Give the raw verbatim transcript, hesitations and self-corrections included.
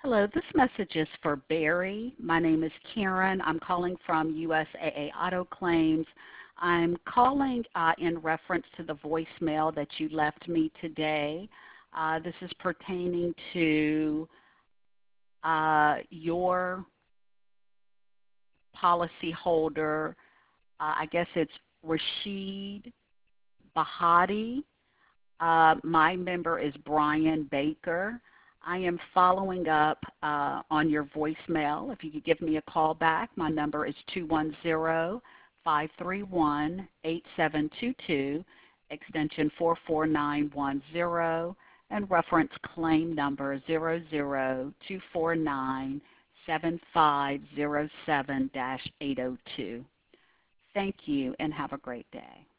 Hello, this message is for Barry. My name is Karen. I'm calling from U S A A Auto Claims. I'm calling uh, in reference to the voicemail that you left me today. Uh, this is pertaining to uh, your policyholder. Uh, I guess it's Rashid Bahati. Uh, my member is Brian Baker. I am following up uh, on your voicemail. If you could give me a call back, my number is two one zero, five three one, eight seven two two, extension four four nine one zero, and reference claim number zero zero two four nine seven five zero seven dash eight oh two. Thank you and have a great day.